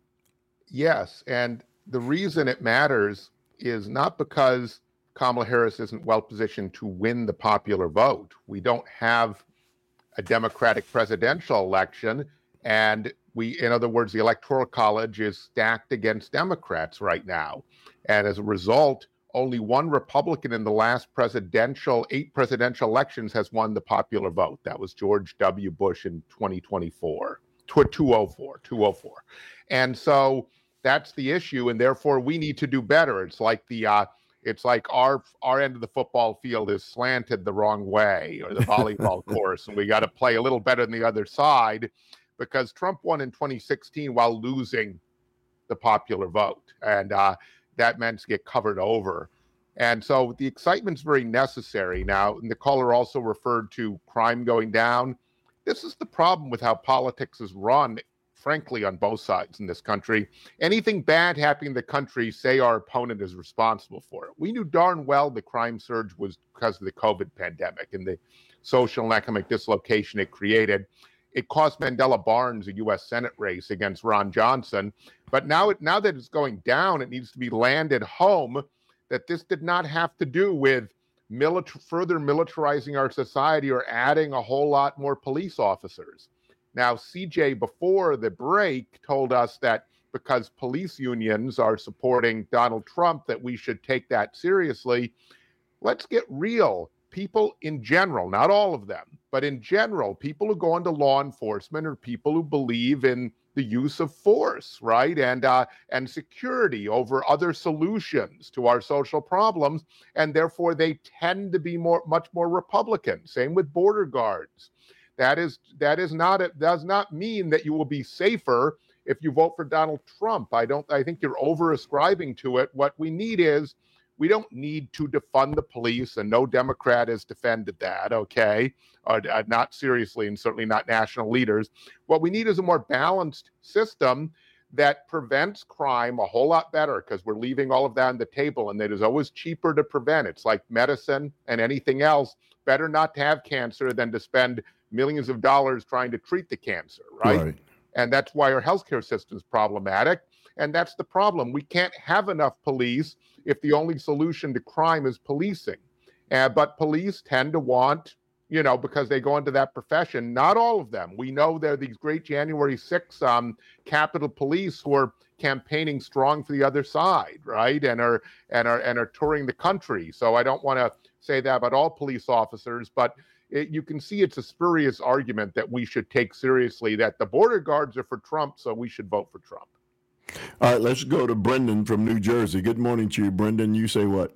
Yes, and the reason it matters is not because Kamala Harris isn't well positioned to win the popular vote. We don't have a Democratic presidential election, and we, in other words, the Electoral College is stacked against Democrats right now. And as a result, only one Republican in the last presidential, eight presidential elections has won the popular vote. That was George W. Bush in twenty twenty-four, two oh four, two oh four. And so that's the issue, and therefore we need to do better. It's like the, uh, it's like our our end of the football field is slanted the wrong way, or the volleyball course, and we got to play a little better than the other side, because Trump won in twenty sixteen while losing the popular vote, and uh, that meant to get covered over. And so the excitement's very necessary now. And the caller also referred to crime going down. This is the problem with how politics is run, frankly, on both sides in this country. Anything bad happening in the country, say our opponent is responsible for it. We knew darn well the crime surge was because of the COVID pandemic and the social and economic dislocation it created. It cost Mandela Barnes a U S Senate race against Ron Johnson. But now, it, now that it's going down, it needs to be landed home that this did not have to do with milita- further militarizing our society or adding a whole lot more police officers. Now, C J, before the break, told us that because police unions are supporting Donald Trump, that we should take that seriously. Let's get real. People in general, not all of them, but in general, people who go into law enforcement are people who believe in the use of force, right? And uh, and security over other solutions to our social problems. And therefore, they tend to be more, much more Republican. Same with border guards. That is that is not it does not mean that you will be safer if you vote for Donald Trump. I don't I think you're over ascribing to it. What we need is we don't need to defund the police, and no Democrat has defended that, okay? Uh, uh, not seriously, and certainly not national leaders. What we need is a more balanced system that prevents crime a whole lot better, because we're leaving all of that on the table, and it is always cheaper to prevent. It's like medicine and anything else. Better not to have cancer than to spend millions of dollars trying to treat the cancer, right? right? And that's why our healthcare system is problematic. And that's the problem. We can't have enough police if the only solution to crime is policing. Uh, but police tend to want, you know, because they go into that profession, not all of them. We know there are these great January sixth um, Capitol Police who are campaigning strong for the other side, right? And are and are and are touring the country. So I don't want to say that about all police officers, but it, you can see it's a spurious argument that we should take seriously, that the border guards are for Trump, so we should vote for Trump. All right, let's go to Brendan from New Jersey. Good morning to you, Brendan. You say what?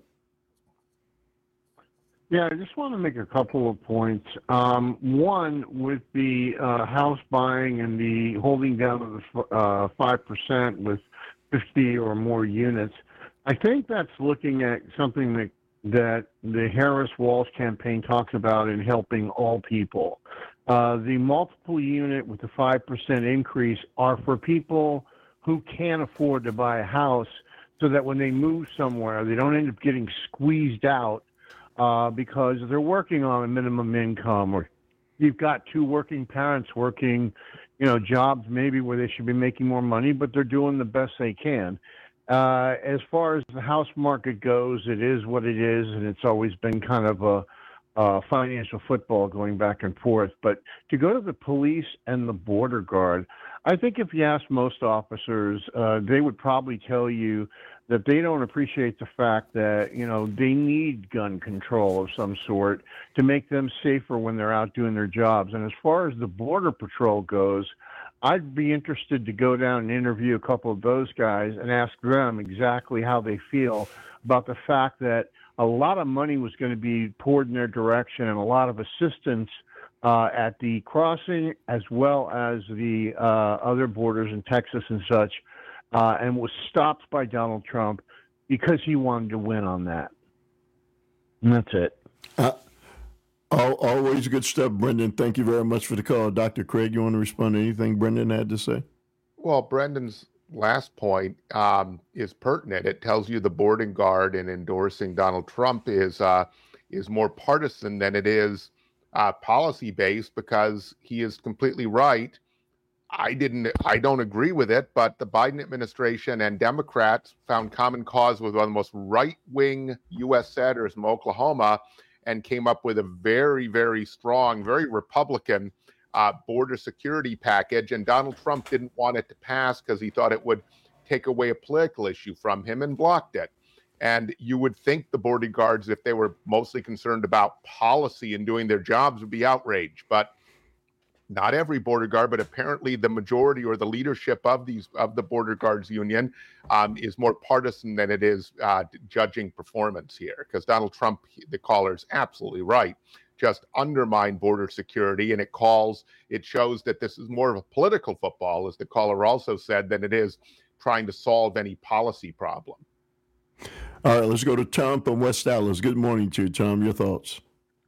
Yeah, I just want to make a couple of points. Um, one, with the uh, house buying and the holding down of the uh, five percent with fifty or more units, I think that's looking at something that, that the Harris-Walsh campaign talks about in helping all people. Uh, the multiple unit with the five percent increase are for people who can't afford to buy a house, so that when they move somewhere, they don't end up getting squeezed out uh, because they're working on a minimum income, or you've got two working parents working, you know, jobs maybe where they should be making more money, but they're doing the best they can. Uh, as far as the house market goes, it is what it is, and it's always been kind of a, a financial football going back and forth. But to go to the police and the border guard, I think if you ask most officers, uh, they would probably tell you that they don't appreciate the fact that, you know, they need gun control of some sort to make them safer when they're out doing their jobs. And as far as the Border Patrol goes, I'd be interested to go down and interview a couple of those guys and ask them exactly how they feel about the fact that a lot of money was going to be poured in their direction and a lot of assistance uh, at the crossing as well as the uh, other borders in Texas and such, uh, and was stopped by Donald Trump because he wanted to win on that. And that's it. Uh, always good stuff, Brendan. Thank you very much for the call. Doctor Craig, you want to respond to anything Brendan had to say? Well, Brendan's last point um, is pertinent. It tells you the boarding guard in endorsing Donald Trump is uh, is more partisan than it is uh, policy based, because he is completely right. I didn't. I don't agree with it, but the Biden administration and Democrats found common cause with one of the most right-wing U S senators from Oklahoma, and came up with a very, very strong, very Republican uh, border security package. And Donald Trump didn't want it to pass because he thought it would take away a political issue from him, and blocked it. And you would think the border guards, if they were mostly concerned about policy and doing their jobs, would be outraged. But not every border guard, but apparently the majority or the leadership of these of the border guards union um, is more partisan than it is uh, judging performance here. Because Donald Trump, the caller is absolutely right, just undermined border security, and it calls it shows that this is more of a political football, as the caller also said, than it is trying to solve any policy problem. All right, let's go to Tom from West Dallas. Good morning to you, Tom. Your thoughts?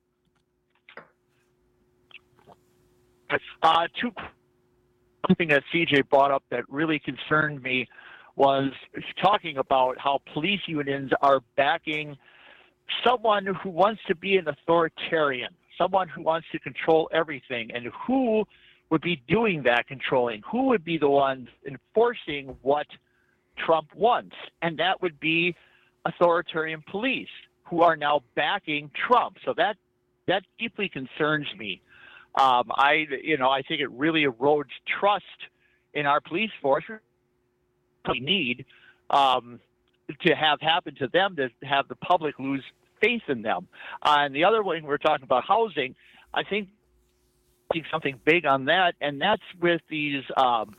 Uh, two, something that C J brought up that really concerned me was talking about how police unions are backing someone who wants to be an authoritarian, someone who wants to control everything. And who would be doing that controlling? Who would be the ones enforcing what Trump wants? And that would be authoritarian police who are now backing Trump. So that that deeply concerns me. Um, I, you know, I think it really erodes trust in our police force. We need um, to have happen to them, to have the public lose faith in them. Uh, and the other one, we're talking about housing. I think something big on that, and that's with these um,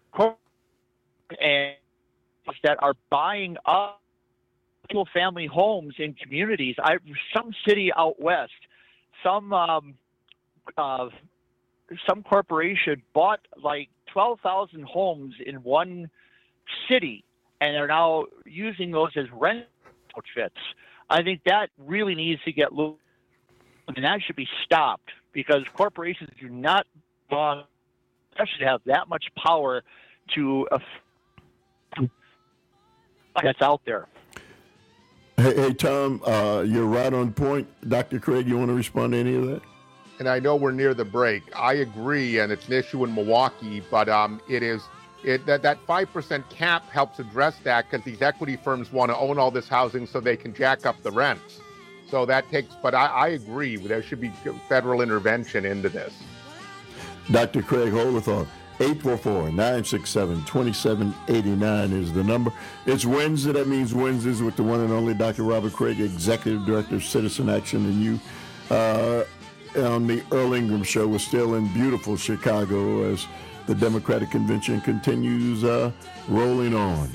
and that are buying up single family homes in communities. I some city out west, some. Um, Uh, some corporation bought like twelve thousand homes in one city, and they're now using those as rent outfits. I think that really needs to get looked at, and that should be stopped, because corporations do not belong, should have that much power to uh, that's out there. Hey, hey Tom, uh, you're right on point. Doctor Craig, you want to respond to any of that? And I know we're near the break. I agree, and it's an issue in Milwaukee, but um, it is it that that five percent cap helps address that, because these equity firms want to own all this housing so they can jack up the rents. So that takes, but I, I agree, there should be federal intervention into this. Doctor Craig, hold the thought. eight four four, nine six seven, two seven eight nine is the number. It's Wednesday. That means Wednesdays with the one and only Doctor Robert Craig, Executive Director of Citizen Action, and you. Uh, on the Earl Ingram Show. We're still in beautiful Chicago as the Democratic Convention continues uh, rolling on.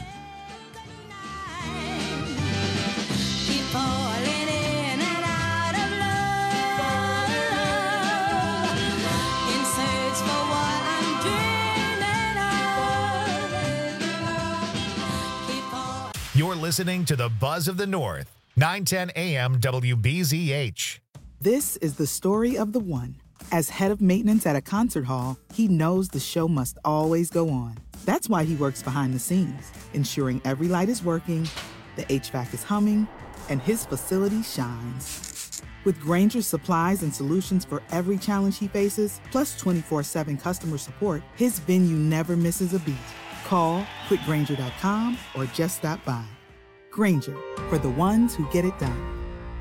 You're listening to the Buzz of the North, nine ten A M W B Z H. This is the story of the one. As head of maintenance at a concert hall, he knows the show must always go on. That's why he works behind the scenes, ensuring every light is working, the H V A C is humming, and his facility shines. With Grainger's supplies and solutions for every challenge he faces, plus twenty-four seven customer support, his venue never misses a beat. Call quick granger dot com or just stop by. Granger, for the ones who get it done.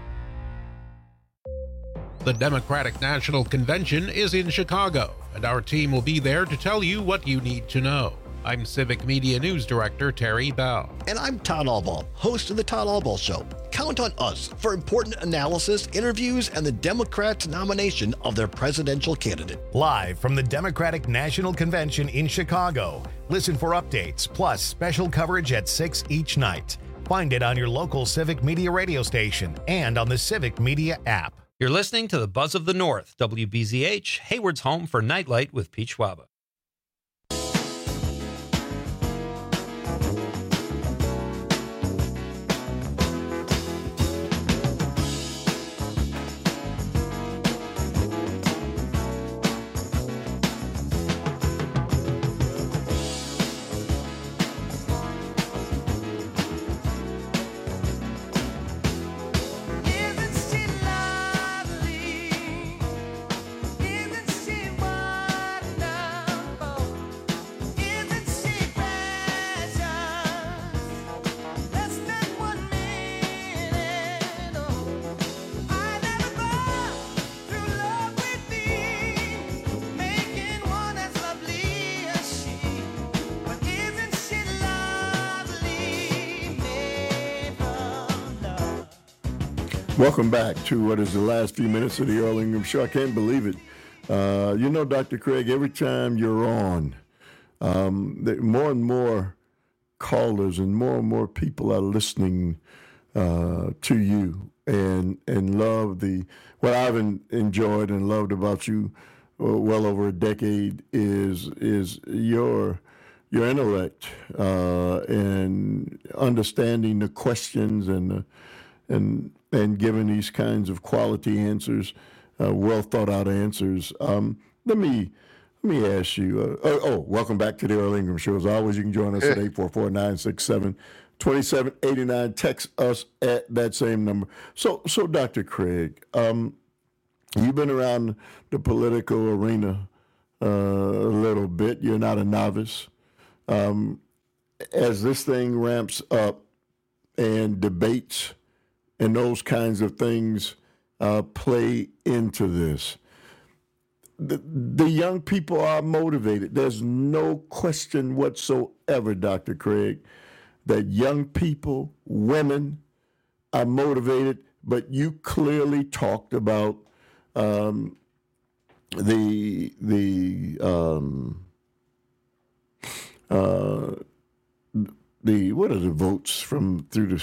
The Democratic National Convention is in Chicago, and our team will be there to tell you what you need to know. I'm Civic Media News Director Terry Bell. And I'm Todd Albaugh, host of The Todd Albaugh Show. Count on us for important analysis, interviews, and the Democrats' nomination of their presidential candidate. Live from the Democratic National Convention in Chicago. Listen for updates, plus special coverage at six each night. Find it on your local Civic Media radio station and on the Civic Media app. You're listening to the Buzz of the North, W B Z H, Hayward's home for Nightlight with Pete Schwaba. Welcome back to what is the last few minutes of the Earl Ingram Show. I can't believe it. Uh, you know, Doctor Craig, every time you're on, um, the, more and more callers and more and more people are listening uh, to you and and love the what I've en- enjoyed and loved about you uh, well over a decade is is your your intellect uh, and understanding the questions and the, and and giving these kinds of quality answers, uh, well thought out answers. Um, let me let me ask you. Uh, oh, oh, welcome back to the Earl Ingram Show. As always, you can join us at eight four four, nine six seven, two seven eight nine. Text us at that same number. So, so Doctor Craig, um, you've been around the political arena uh, a little bit. You're not a novice. Um, as this thing ramps up and debates and those kinds of things uh, play into this. The, the young people are motivated. There's no question whatsoever, Doctor Craig, that young people, women, are motivated, but you clearly talked about um, the, the, um, uh, the, what are the votes from through the,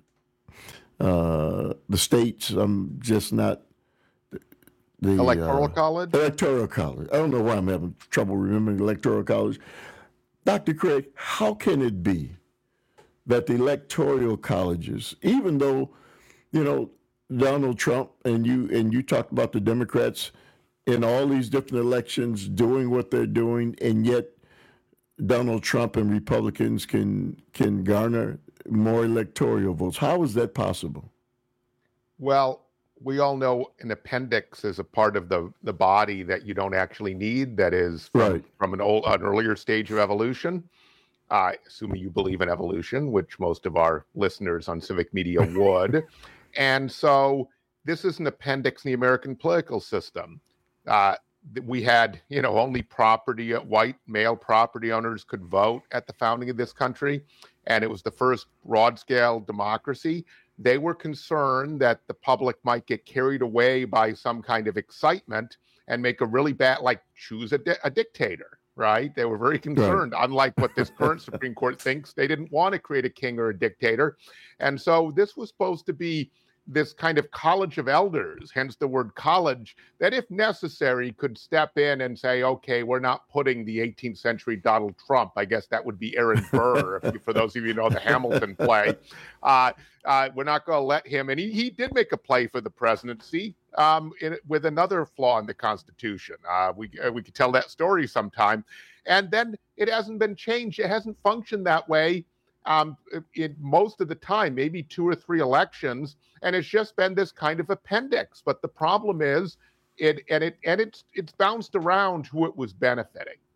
Uh, the states. I'm just not the Electoral uh, College. Electoral College. I don't know why I'm having trouble remembering the Electoral College. Doctor Craig, how can it be that the electoral colleges, even though you know Donald Trump and you and you talked about the Democrats in all these different elections doing what they're doing, and yet Donald Trump and Republicans can can garner more electoral votes. How is that possible? Well, we all know an appendix is a part of the, the body that you don't actually need, that is from, right. from an, old, an earlier stage of evolution. Uh, assuming you believe in evolution, which most of our listeners on Civic Media would. And so this is an appendix in the American political system. Uh, we had, you know, only property, white male property owners could vote at the founding of this country. And it was the first broad-scale democracy. They were concerned that the public might get carried away by some kind of excitement and make a really bad, like choose a, di- a dictator, right? They were very concerned, right. Unlike what this current Supreme Court thinks. They didn't want to create a king or a dictator. And so this was supposed to be this kind of college of elders, hence the word college, that if necessary could step in and say, okay, we're not putting the eighteenth century Donald Trump. I guess that would be Aaron Burr, if you, for those of you who know the Hamilton play. Uh, uh, we're not going to let him, and he, he did make a play for the presidency um, in, with another flaw in the Constitution. Uh, we, uh, we could tell that story sometime. And then it hasn't been changed. It hasn't functioned that way Um, in most of the time, maybe two or three elections, and it's just been this kind of appendix. But the problem is, it and it and it's it's bounced around who it was benefiting,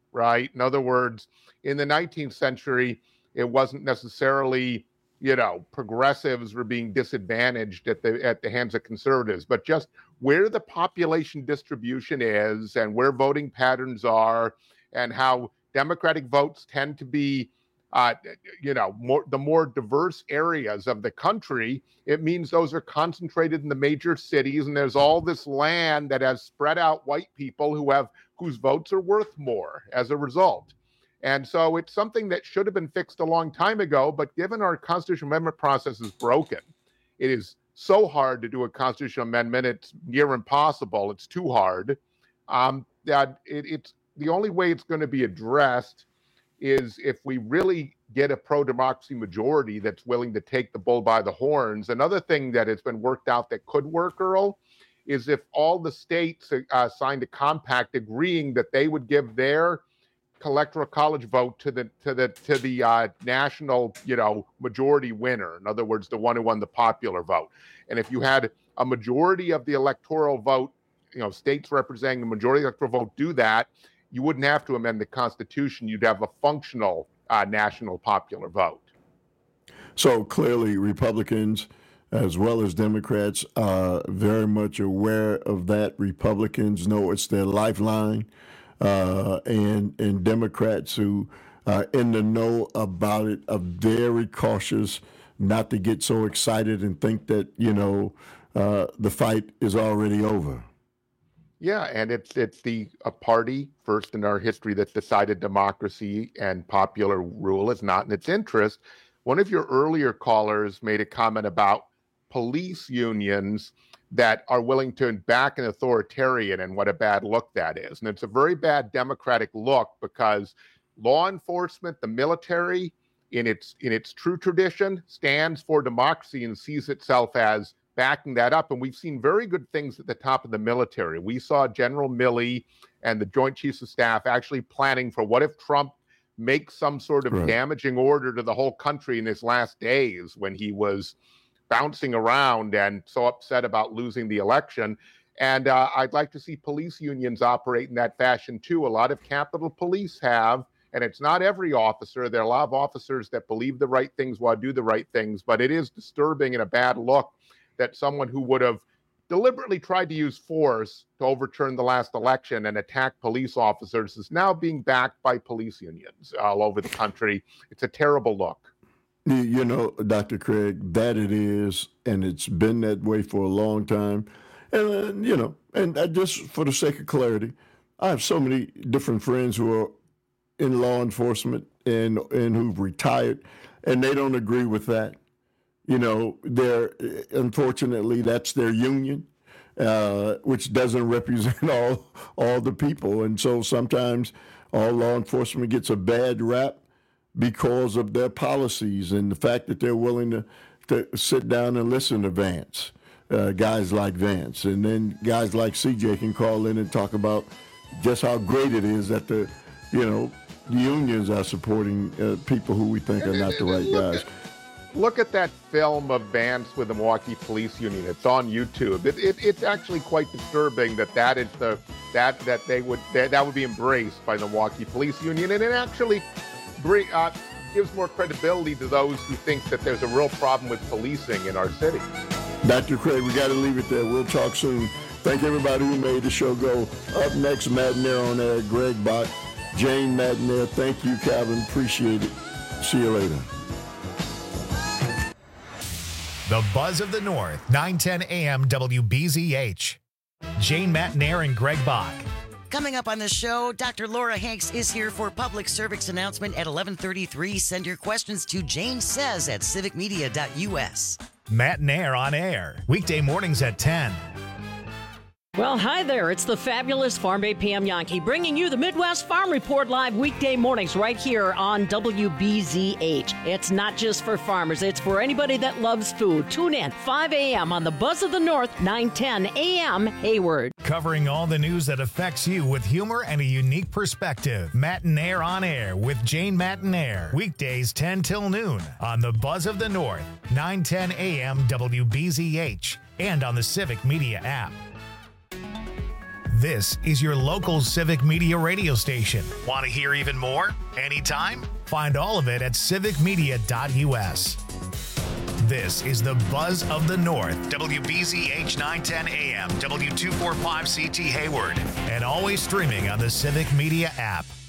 right? In other words, in the nineteenth century, it wasn't necessarily, you know, progressives were being disadvantaged at the at the hands of conservatives, but just where the population distribution is and where voting patterns are and how Democratic votes tend to be, uh, you know, more the more diverse areas of the country, it means those are concentrated in the major cities, and there's all this land that has spread out white people who have whose votes are worth more as a result. And so it's something that should have been fixed a long time ago, but given our constitutional amendment process is broken, it is so hard to do a constitutional amendment, it's near impossible, it's too hard, um, that it, it's the only way it's going to be addressed is if we really get a pro-democracy majority that's willing to take the bull by the horns. Another thing that has been worked out that could work, Earl, is if all the states uh, signed a compact agreeing that they would give their electoral college vote to the to the to the uh, national, you know, majority winner. In other words, the one who won the popular vote. And if you had a majority of the electoral vote, you know, states representing the majority of the electoral vote do that, you wouldn't have to amend the Constitution. You'd have a functional uh, national popular vote. So clearly, Republicans as well as Democrats are very much aware of that. Republicans know it's their lifeline. Uh, and and Democrats who are in the know about it are very cautious not to get so excited and think that, you know, uh, the fight is already over. Yeah, and it's it's the a party first in our history that decided democracy and popular rule is not in its interest. One of your earlier callers made a comment about police unions that are willing to back an authoritarian, and what a bad look that is. And it's a very bad democratic look because law enforcement, the military, in its in its true tradition, stands for democracy and sees itself as backing that up. And we've seen very good things at the top of the military. We saw General Milley and the Joint Chiefs of Staff actually planning for what if Trump makes some sort of right. damaging order to the whole country in his last days when he was bouncing around and so upset about losing the election. And uh, I'd like to see police unions operate in that fashion too. A lot of Capitol Police have, and it's not every officer. There are a lot of officers that believe the right things while do the right things, but it is disturbing and a bad look that someone who would have deliberately tried to use force to overturn the last election and attack police officers is now being backed by police unions all over the country. It's a terrible look. You know, Doctor Craig, that it is, and it's been that way for a long time. And, uh, you know, and I just for the sake of clarity, I have so many different friends who are in law enforcement and and who've retired, and they don't agree with that. You know, they're unfortunately that's their union, uh, which doesn't represent all all the people, and so sometimes all law enforcement gets a bad rap because of their policies and the fact that they're willing to, to sit down and listen to Vance, uh, guys like Vance. And then guys like C J can call in and talk about just how great it is that the, you know, the unions are supporting uh, people who we think are not the right guys. Look at that film of Vance with the Milwaukee Police Union. It's on YouTube. It, it, it's actually quite disturbing that that is the that that they would that, that would be embraced by the Milwaukee Police Union, and it actually bring, uh, gives more credibility to those who think that there's a real problem with policing in our city. Doctor Craig, we got to leave it there. We'll talk soon. Thank everybody who made the show go. Up next, Matt Nair on air, Greg Bach, Jane Matt Nair. Thank you, Calvin. Appreciate it. See you later. The Buzz of the North, nine ten A M W B Z H. Jane Matt Nair and Greg Bach. Coming up on the show, Doctor Laura Hanks is here for public service announcement at eleven thirty-three. Send your questions to Jane Says at civic media dot U S. Matt Nair on air, weekday mornings at ten. Well, hi there. It's the fabulous Farm Bay Pam Yankee bringing you the Midwest Farm Report live weekday mornings right here on W B Z H. It's not just for farmers. It's for anybody that loves food. Tune in five A M on the Buzz of the North, nine ten A M Hayward. Covering all the news that affects you with humor and a unique perspective. Matt Nair on air with Jane Matt Nair. Weekdays ten till noon on the Buzz of the North, nine ten A M W B Z H, and on the Civic Media app. This is your local Civic Media radio station. Want to hear even more? Anytime? Find all of it at civic media dot U S. This is the Buzz of the North, W B Z H nine ten A M, W two forty-five C T Hayward, and always streaming on the Civic Media app.